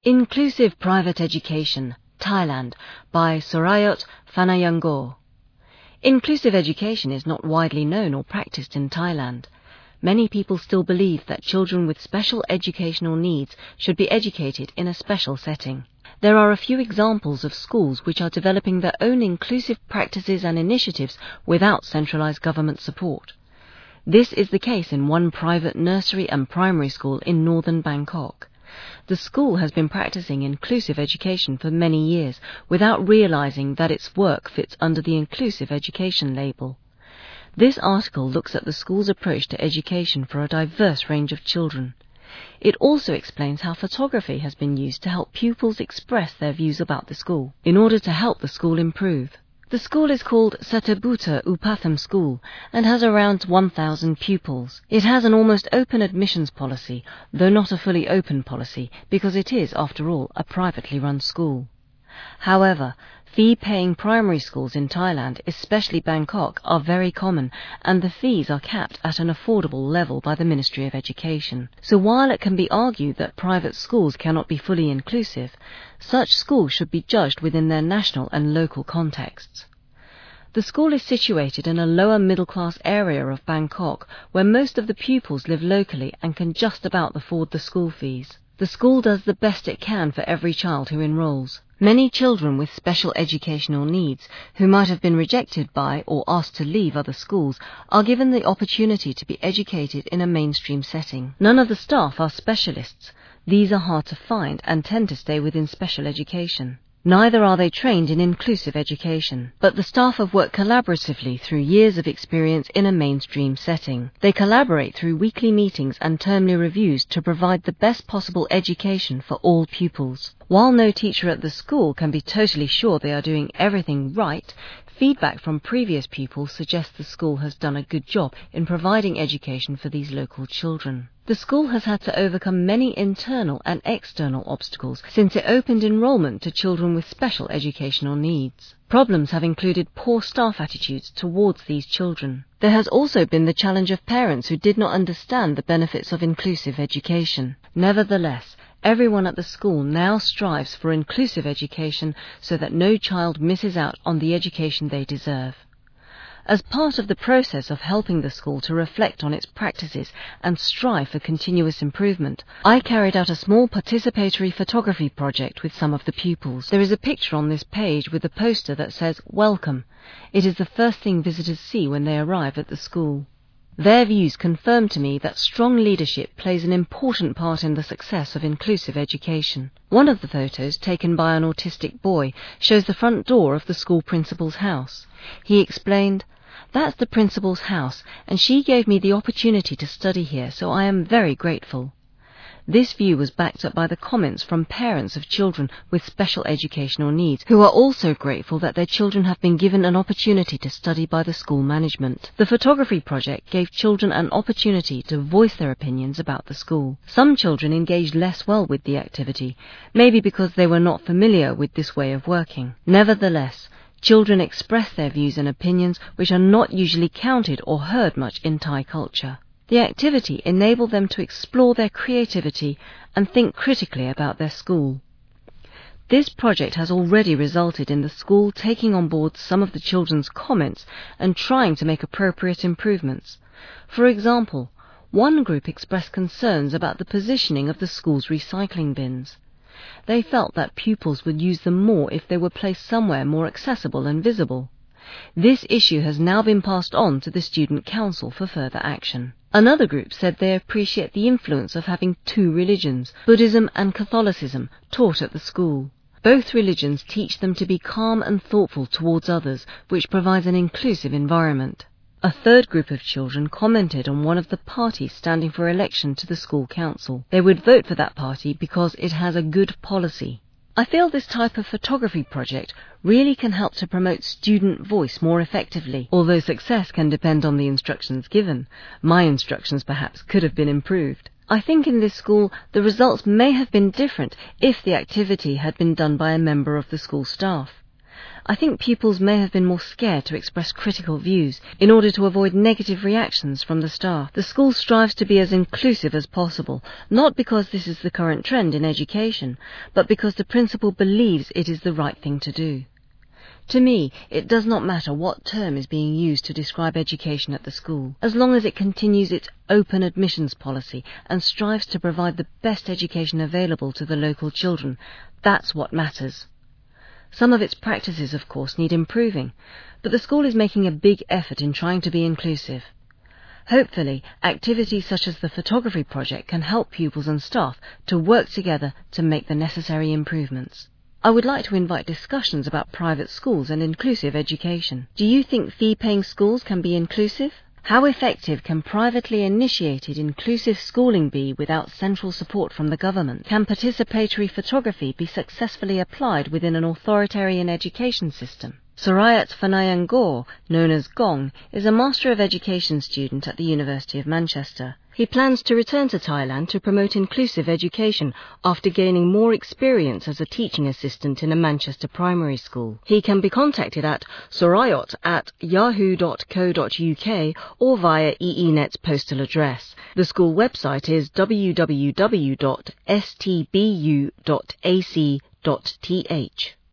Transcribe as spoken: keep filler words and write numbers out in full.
Inclusive Private Education, Thailand, by Sorayot Phanayangor. Inclusive education is not widely known or practiced in Thailand. Many people still believe that children with special educational needs should be educated in a special setting. There are a few examples of schools which are developing their own inclusive practices and initiatives without centralized government support. This is the case in one private nursery and primary school in northern Bangkok. The school has been practicing inclusive education for many years without realizing that its work fits under the inclusive education label. This article looks at the school's approach to education for a diverse range of children. It also explains how photography has been used to help pupils express their views about the school, in order to help the school improve. The school is called Satthabutta Upatham School and has around one thousand pupils. It has an almost open admissions policy, though not a fully open policy, because it is, after all, a privately run school. However, fee-paying primary schools in Thailand, especially Bangkok, are very common, and the fees are capped at an affordable level by the Ministry of Education. So while it can be argued that private schools cannot be fully inclusive, such schools should be judged within their national and local contexts. The school is situated in a lower middle-class area of Bangkok, where most of the pupils live locally and can just about afford the school fees. The school does the best it can for every child who enrolls. Many children with special educational needs, who might have been rejected by or asked to leave other schools, are given the opportunity to be educated in a mainstream setting. None of the staff are specialists. These are hard to find and tend to stay within special education. Neither are they trained in inclusive education, but the staff have worked collaboratively through years of experience in a mainstream setting. They collaborate through weekly meetings and termly reviews to provide the best possible education for all pupils. While no teacher at the school can be totally sure they are doing everything right, feedback from previous pupils suggests the school has done a good job in providing education for these local children. The school has had to overcome many internal and external obstacles since it opened enrollment to children with special educational needs. Problems have included poor staff attitudes towards these children. There has also been the challenge of parents who did not understand the benefits of inclusive education. Nevertheless, everyone at the school now strives for inclusive education so that no child misses out on the education they deserve. As part of the process of helping the school to reflect on its practices and strive for continuous improvement, I carried out a small participatory photography project with some of the pupils. There is a picture on this page with a poster that says, "Welcome." It is the first thing visitors see when they arrive at the school. Their views confirm to me that strong leadership plays an important part in the success of inclusive education. One of the photos, taken by an autistic boy, shows the front door of the school principal's house. He explained, "That's the principal's house, and she gave me the opportunity to study here, so I am very grateful." This view was backed up by the comments from parents of children with special educational needs, who are also grateful that their children have been given an opportunity to study by the school management. The photography project gave children an opportunity to voice their opinions about the school. Some children engaged less well with the activity, maybe because they were not familiar with this way of working. Nevertheless, children express their views and opinions which are not usually counted or heard much in Thai culture. The activity enabled them to explore their creativity and think critically about their school. This project has already resulted in the school taking on board some of the children's comments and trying to make appropriate improvements. For example, one group expressed concerns about the positioning of the school's recycling bins. They felt that pupils would use them more if they were placed somewhere more accessible and visible. This issue has now been passed on to the Student Council for further action. Another group said they appreciate the influence of having two religions, Buddhism and Catholicism, taught at the school. Both religions teach them to be calm and thoughtful towards others, which provides an inclusive environment. A third group of children commented on one of the parties standing for election to the school council. They would vote for that party because it has a good policy. I feel this type of photography project really can help to promote student voice more effectively, although success can depend on the instructions given. My instructions perhaps could have been improved. I think in this school the results may have been different if the activity had been done by a member of the school staff. I think pupils may have been more scared to express critical views in order to avoid negative reactions from the staff. The school strives to be as inclusive as possible, not because this is the current trend in education, but because the principal believes it is the right thing to do. To me, it does not matter what term is being used to describe education at the school, as long as it continues its open admissions policy and strives to provide the best education available to the local children. That's what matters. Some of its practices, of course, need improving, but the school is making a big effort in trying to be inclusive. Hopefully, activities such as the photography project can help pupils and staff to work together to make the necessary improvements. I would like to invite discussions about private schools and inclusive education. Do you think fee-paying schools can be inclusive? How effective can privately initiated inclusive schooling be without central support from the government? Can participatory photography be successfully applied within an authoritarian education system? Surayat Fanayanggor, known as Gong, is a Master of Education student at the University of Manchester. He plans to return to Thailand to promote inclusive education after gaining more experience as a teaching assistant in a Manchester primary school. He can be contacted at surayot at yahoo dot co dot uk or via E E Net's postal address. The school website is w w w dot s t b u dot a c dot t h.